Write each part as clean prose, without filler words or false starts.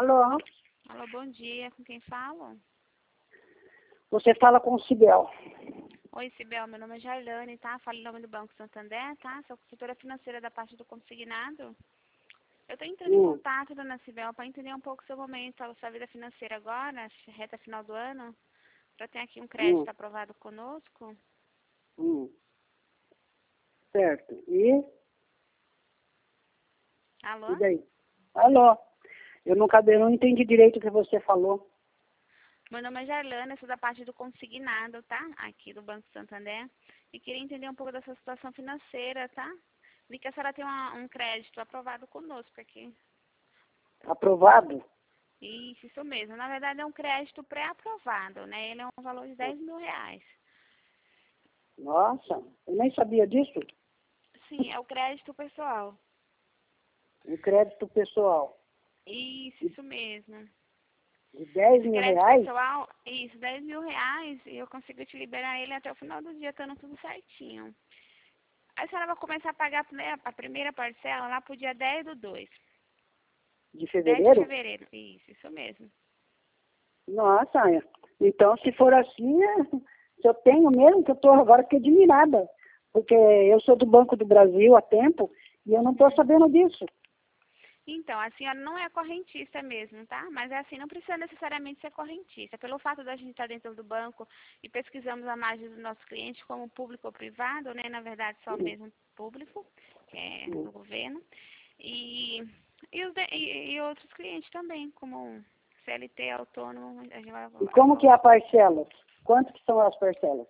Alô? Alô, bom dia. Com quem falo? Você fala com o Cibel. Oi, Cibel. Meu nome é Jailane, tá? Falo em nome do Banco Santander, tá? Sou consultora financeira da parte do consignado. Eu tô entrando em contato, dona Cibel, para entender um pouco o seu momento, a sua vida financeira agora, reta final do ano, para ter aqui um crédito aprovado conosco. Certo. E Alô? daí? Alô? Eu não entendi direito o que você falou. Meu nome é Jailane, eu sou da parte do consignado, tá? Aqui do Banco Santander. E queria entender um pouco da sua situação financeira, tá? Vi que a senhora tem um crédito aprovado conosco aqui. Aprovado? Isso mesmo. Na verdade, é um crédito pré-aprovado, né? Ele é um valor de R$ 10.000. Nossa, eu nem sabia disso. Sim, é o crédito pessoal. Um crédito pessoal. Isso mesmo. De 10 Esse mil crédito reais? pessoal, isso, R$ 10.000, e eu consigo te liberar ele até o final do dia, estando tudo certinho. A senhora vai começar a pagar a primeira parcela lá pro dia 10/2. De 10 de fevereiro? fevereiro. Isso mesmo. Nossa, então se for assim, se eu tenho mesmo, que eu estou agora aqui admirada. Porque eu sou do Banco do Brasil há tempo e eu não estou sabendo disso. Então, a senhora não é correntista mesmo, tá? Mas é assim, não precisa necessariamente ser correntista. Pelo fato da gente estar dentro do banco e pesquisamos a margem dos nossos clientes como público ou privado, né? Na verdade, só mesmo público, que é do governo. E outros clientes também, como CLT, autônomo. A gente vai E como que é a parcela? Quanto que são as parcelas?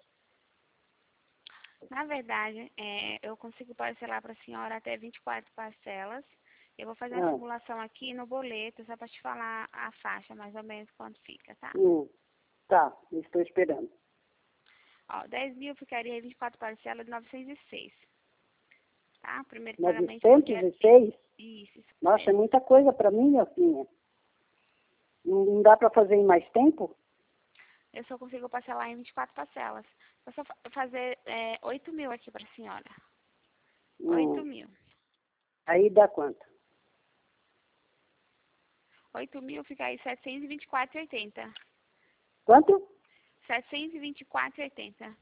Na verdade, eu consigo parcelar para a senhora até 24 parcelas. Eu vou fazer uma simulação aqui no boleto, só para te falar a faixa, mais ou menos, quanto fica, tá? Tá, estou esperando. Ó, 10.000 ficaria 24 parcelas de 906, tá? O primeiro pagamento no dia... 906? Isso Nossa, é mesmo. muita coisa para mim, minha filha. Não dá para fazer em mais tempo? Eu só consigo parcelar em 24 parcelas. Vou só fazer 8.000 aqui para a senhora. 8.000. Aí dá quanto? 8.000 fica aí 724,80. Quanto? 724,80.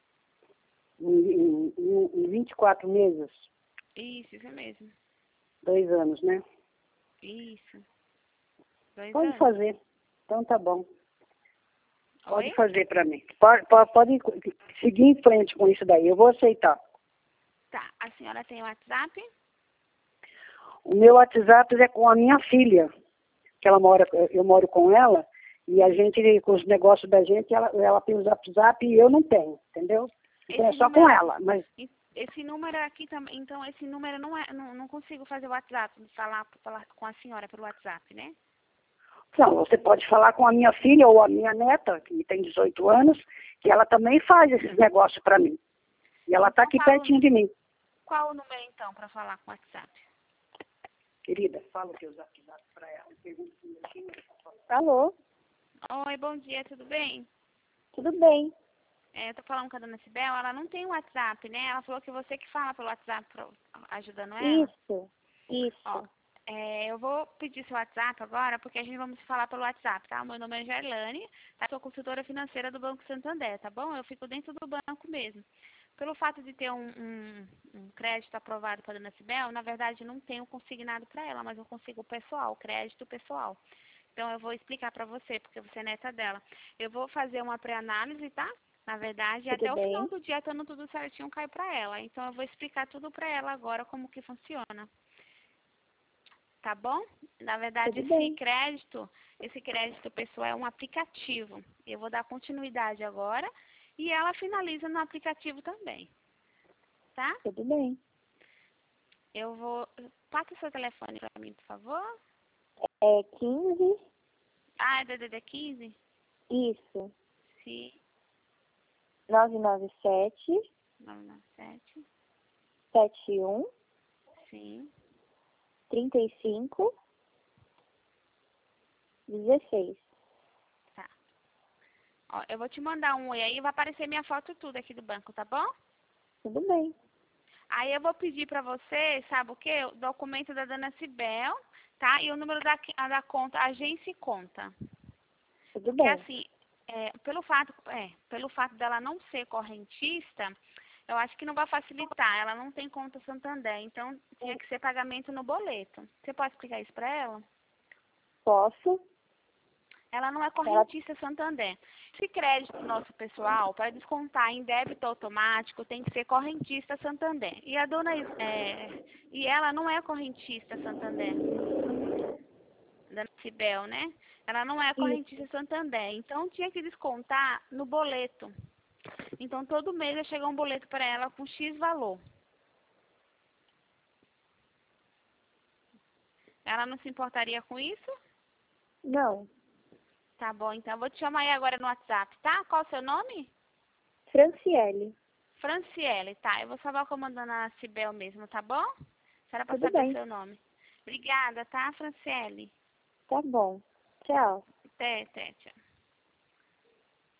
Em 24 meses? Isso mesmo. 2 anos, né? Isso. 2 Pode anos. fazer. Então tá bom. Pode Oi? fazer para mim. Pode seguir em frente com isso daí. Eu vou aceitar. Tá. A senhora tem WhatsApp? O meu WhatsApp é com a minha filha, que eu moro com ela, e a gente, com os negócios da gente, ela tem o WhatsApp e eu não tenho, entendeu? Então é só com ela, mas... Esse número aqui também, então esse número não consigo fazer o WhatsApp, falar com a senhora pelo WhatsApp, né? Não, você pode falar com a minha filha ou a minha neta, que tem 18 anos, que ela também faz esses negócios para mim. E ela está aqui pertinho de mim. Qual o número então para falar com o WhatsApp? Querida, fala o teu WhatsApp para ela. Alô? Oi, bom dia, tudo bem? Tudo bem. Eu tô falando com a dona Cibel, ela não tem WhatsApp, né? Ela falou que você que fala pelo WhatsApp ajudando ela. Isso. Ó, eu vou pedir seu WhatsApp agora, porque a gente vamos falar pelo WhatsApp, tá? O meu nome é Jailane, tá? Sou consultora financeira do Banco Santander, tá bom? Eu fico dentro do banco mesmo. Pelo fato de ter um crédito aprovado para a dona Cibel, na verdade não tenho consignado para ela, mas eu consigo o pessoal, o crédito pessoal. Então eu vou explicar para você, porque você é neta dela. Eu vou fazer uma pré-análise, tá? Na verdade, até o final do dia, estando tudo certinho, cai para ela. Então eu vou explicar tudo para ela agora, como que funciona. Tá bom? Na verdade, esse crédito pessoal é um aplicativo. Eu vou dar continuidade agora e ela finaliza no aplicativo também. Tá? Tudo bem. Eu vou... Passa o seu telefone para mim, por favor. É 15? Ah, é DDD 15? Isso. Sim. 997 997. 71 Sim. 35 16. Tá. Ó, eu vou te mandar um oi aí, vai aparecer minha foto tudo aqui do banco, tá bom? Tudo bem. Aí eu vou pedir para você, sabe o quê? O documento da dona Cibel tá? E o número da conta, agência e conta. Tudo Porque bem. assim, pelo fato dela não ser correntista, eu acho que não vai facilitar. Ela não tem conta Santander, então tinha que ser pagamento no boleto. Você pode explicar isso para ela? Posso? Ela não é correntista Santander. Esse crédito nosso pessoal, para descontar em débito automático, tem que ser correntista Santander. E a e ela não é correntista Santander. Da Cibel, né? Ela não é correntista Santander. Então tinha que descontar no boleto. Então todo mês ia chegar um boleto para ela com X valor. Ela não se importaria com isso? Não. Tá bom, então eu vou te chamar aí agora no WhatsApp, tá? Qual o seu nome? Franciele. Franciele, tá? Eu vou salvar como dona Cibel mesmo, tá bom? Será para Tudo saber o bem. seu nome. Obrigada, tá, Franciele? Tá bom. Tchau. Até, tchau.